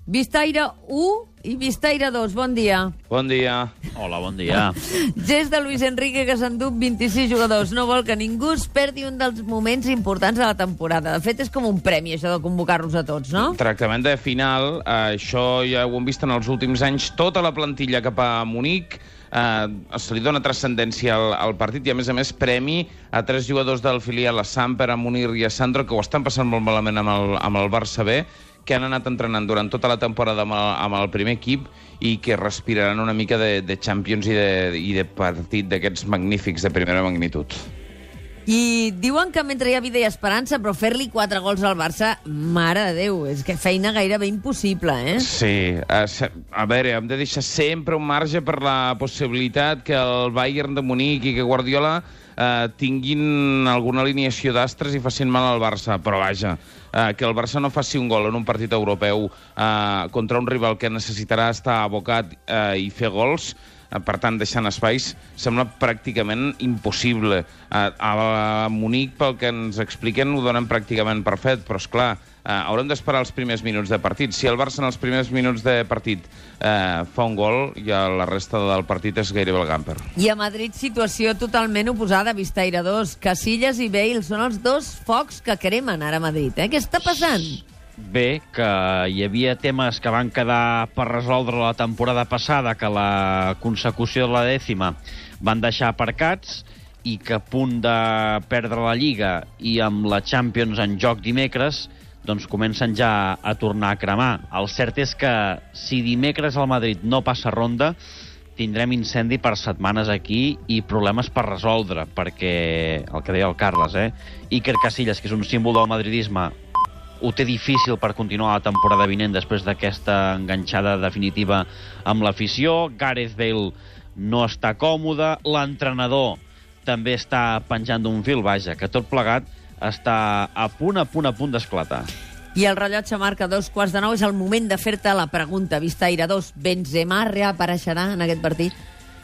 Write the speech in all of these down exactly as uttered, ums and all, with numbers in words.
Vistaire u i Vistaire dos, bon dia. Bon dia. Hola, bon dia. Gest de Luis Enrique, que s'endú vint-i-sis jugadors. No vol que ningú es perdi un dels moments importants de la temporada. De fet, és com un premi, això de convocar-los a tots, no? Tractament de final, eh, això ja ho hem vist en els últims anys, tota la plantilla cap a Munic, eh, se li dona transcendència al, al partit i, a més a més, premi a tres jugadors del filial, a Samper, a Munir i a Sandro, que ho estan passant molt malament amb el, amb el Barça B, que han anat entrenant durant tota la temporada amb el, amb el primer equip i que respiraran una mica de, de Champions i de, i de partit d'aquests magnífics de primera magnitud. I diuen que mentre hi ha vida i esperança, però fer-li quatre gols al Barça, mare de Déu, és que feina gairebé impossible, eh? Sí, a, a veure, hem de deixar sempre un marge per la possibilitat que el Bayern de Munic i que Guardiola eh, tinguin alguna alineació d'astres i facin mal al Barça, però vaja, eh, que el Barça no faci un gol en un partit europeu eh, contra un rival que necessitarà estar abocat eh, i fer gols, per tant, deixant espais, sembla pràcticament impossible. A, a Munic, pel que ens expliquen, ho donen pràcticament per fet, però, esclar, eh, haurem d'esperar els primers minuts de partit. Si el Barça en els primers minuts de partit eh, fa un gol, ja la resta del partit és gairebé el Gamper. I a Madrid, situació totalment oposada, Vistaire dos. Casillas i Bale són els dos focs que cremen ara a Madrid, eh? Què està passant? Bé, que hi havia temes que van quedar per resoldre la temporada passada, que la consecució de la dècima van deixar aparcats i que a punt de perdre la Lliga i amb la Champions en joc dimecres, doncs comencen ja a tornar a cremar. El cert és que si dimecres el Madrid no passa ronda, tindrem incendi per setmanes aquí i problemes per resoldre, perquè, el que deia el Carles, eh? Iker Casillas, que és un símbol del madridisme, ho té difícil per continuar la temporada vinent després d'aquesta enganxada definitiva amb l'afició. Gareth Bale no està còmode, l'entrenador també està penjant d'un fil, vaja, que tot plegat està a punt, a punt, a punt d'esclatar. I el rellotge marca dos quarts de nou. És el moment de fer-te la pregunta. Vistaire dos, Benzema reapareixerà en aquest partit?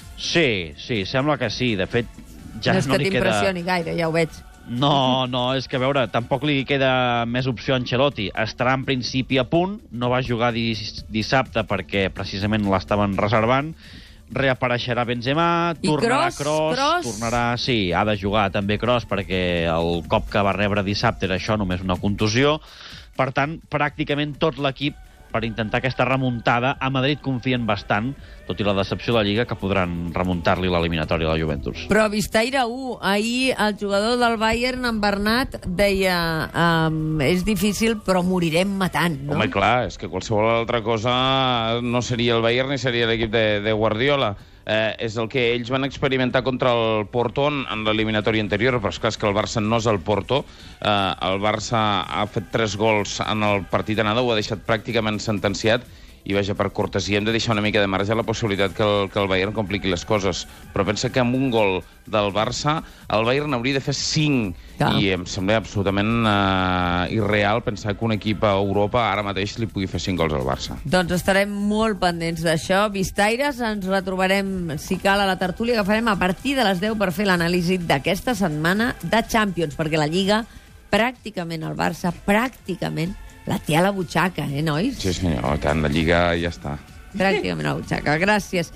Sí, sí, sembla que sí. De fet, ja no no, és que li queda... t'impressioni gaire, ja ho veig. No, no, és que, a veure, tampoc li queda més opció a Ancelotti. Estarà en principi a punt, no va jugar dis dissabte perquè precisament l'estaven reservant. Reapareixerà Benzema, I tornarà Kroos, Kroos, Kroos? tornarà... Sí, ha de jugar també Kroos perquè el cop que va rebre dissabte era això, només una contusió. Per tant, pràcticament tot l'equip per intentar aquesta remuntada. A Madrid confien bastant, tot i la decepció de la Lliga, que podran remuntar-li l'eliminatòria de la Juventus. Però Vistaire u, ahir el jugador del Bayern, en Bernat, deia um, és difícil, però morirem matant, no? Home, clar, és que qualsevol altra cosa no seria el Bayern ni seria l'equip de, de Guardiola. Eh, és el que ells van experimentar contra el Porto en, en l'eliminatòria anterior, però és clar, és que el Barça no és el Porto. Eh, el Barça ha fet tres gols en el partit d'anada, ho ha deixat pràcticament sentenciat, i vaja, per cortesia hem de deixar una mica de marge a la possibilitat que el, que el Bayern compliqui les coses. Però pensa que amb un gol del Barça el Bayern hauria de fer cinc. Clar. I em sembla absolutament eh, irreal pensar que un equip a Europa ara mateix li pugui fer cinc gols al Barça. Doncs estarem molt pendents d'això. Vistaires, ens retrobarem, si cal, a la tertúlia que farem a partir de les deu per fer l'anàlisi d'aquesta setmana de Champions, perquè la Lliga, pràcticament el Barça, pràcticament la té a la butxaca, eh, nois? Sí, senyor, tant, la Lliga ja està. Pràcticament a la butxaca. Gràcies.